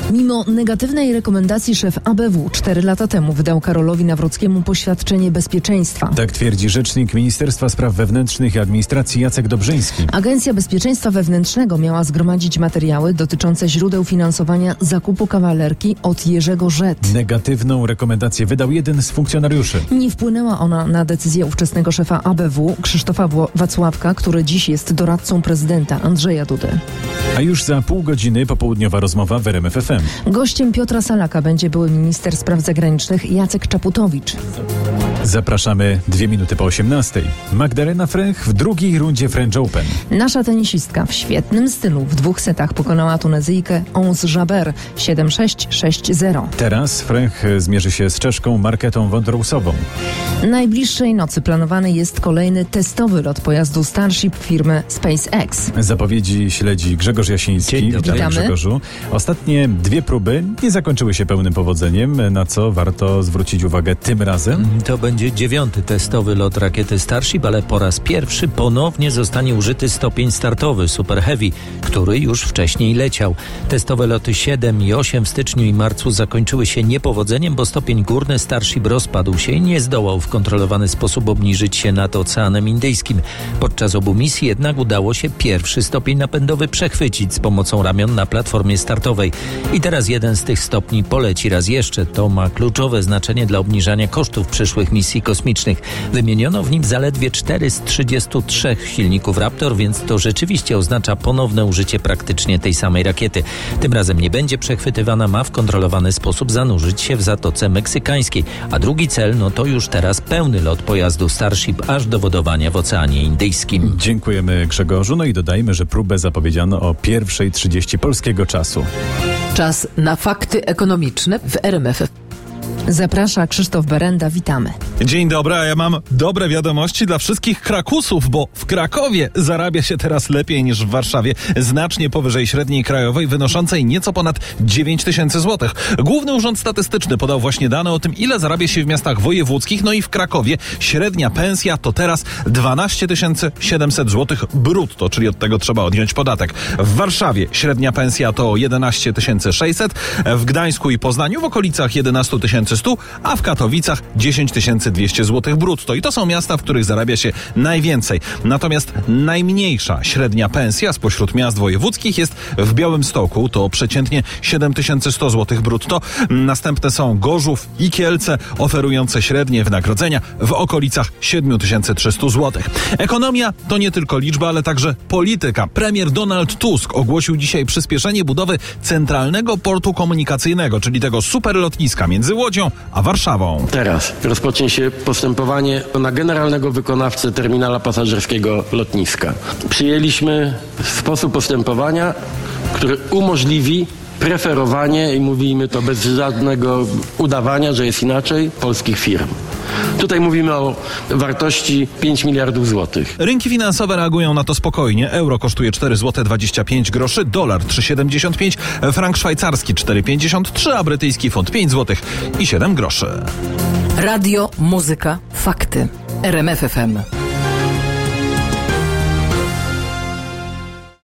Mimo negatywnej rekomendacji szef ABW 4 lata temu wydał Karolowi Nawrockiemu poświadczenie bezpieczeństwa. Tak twierdzi rzecznik Ministerstwa Spraw Wewnętrznych i Administracji Jacek Dobrzyński. Agencja Bezpieczeństwa Wewnętrznego miała zgromadzić materiały dotyczące źródeł finansowania zakupu kawalerki od Jerzego Rzet. Negatywną rekomendację wydał jeden z funkcjonariuszy. Nie wpłynęła ona na decyzję ówczesnego szefa ABW Krzysztofa Wacławka, który dziś jest doradcą prezydenta Andrzeja Dudy. A już za pół godziny popołudniowa rozmowa w RMF FM. Gościem Piotra Salaka będzie były minister spraw zagranicznych Jacek Czaputowicz. Zapraszamy 2 minuty po 18. Magdalena Fręch w drugiej rundzie French Open. Nasza tenisistka w świetnym stylu w 2 setach pokonała Tunezyjkę Ons Jabeur 7-6, 6-0. Teraz Fręch zmierzy się z Czeszką Marketą Wondrousową. Najbliższej nocy planowany jest kolejny testowy lot pojazdu Starship firmy SpaceX. Zapowiedzi śledzi Grzegorz Jasiński. Dzień dobry. Witamy, Grzegorzu. Ostatnie 2 próby nie zakończyły się pełnym powodzeniem, na co warto zwrócić uwagę tym razem. To będzie 9. testowy lot rakiety Starship, ale po raz pierwszy ponownie zostanie użyty stopień startowy Super Heavy, który już wcześniej leciał. Testowe loty 7 i 8 w styczniu i marcu zakończyły się niepowodzeniem, bo stopień górny Starship rozpadł się i nie zdołał w kontrolowany sposób obniżyć się nad Oceanem Indyjskim. Podczas obu misji jednak udało się pierwszy stopień napędowy przechwycić z pomocą ramion na platformie startowej. I teraz jeden z tych stopni poleci raz jeszcze. To ma kluczowe znaczenie dla obniżania kosztów przyszłych misji kosmicznych. Wymieniono w nim zaledwie 4 z 33 silników Raptor, więc to rzeczywiście oznacza ponowne użycie praktycznie tej samej rakiety. Tym razem nie będzie przechwytywana, ma w kontrolowany sposób zanurzyć się w Zatoce Meksykańskiej. A drugi cel, no to już teraz pełny lot pojazdu Starship aż do wodowania w Oceanie Indyjskim. Dziękujemy, Grzegorzu. No i dodajmy, że próbę zapowiedziano o 1:30 polskiego czasu. Czas na fakty ekonomiczne w RMF. Zaprasza Krzysztof Berenda, witamy. Dzień dobry, a ja mam dobre wiadomości dla wszystkich Krakusów, bo w Krakowie zarabia się teraz lepiej niż w Warszawie, znacznie powyżej średniej krajowej, wynoszącej nieco ponad 9 tysięcy złotych. Główny Urząd Statystyczny podał właśnie dane o tym, ile zarabia się w miastach wojewódzkich, no i w Krakowie średnia pensja to teraz 12 700 złotych brutto, czyli od tego trzeba odjąć podatek. W Warszawie średnia pensja to 11 600, w Gdańsku i Poznaniu w okolicach 11 100, a w Katowicach 10 200 zł brutto. I to są miasta, w których zarabia się najwięcej. Natomiast najmniejsza średnia pensja spośród miast wojewódzkich jest w Białymstoku. To przeciętnie 7100 zł brutto. Następne są Gorzów i Kielce, oferujące średnie wynagrodzenia w okolicach 7300 zł. Ekonomia to nie tylko liczba, ale także polityka. Premier Donald Tusk ogłosił dzisiaj przyspieszenie budowy centralnego portu komunikacyjnego, czyli tego superlotniska między Łodzią a Warszawą. Teraz rozpocznie się postępowanie na generalnego wykonawcę terminala pasażerskiego lotniska. Przyjęliśmy sposób postępowania, który umożliwi preferowanie, i mówimy to bez żadnego udawania, że jest inaczej, polskich firm. Tutaj mówimy o wartości 5 miliardów złotych. Rynki finansowe reagują na to spokojnie. Euro kosztuje 4,25 zł, dolar 3,75, frank szwajcarski 4,53, a brytyjski funt 5 zł i 7 groszy. Radio, muzyka, fakty. RMF FM.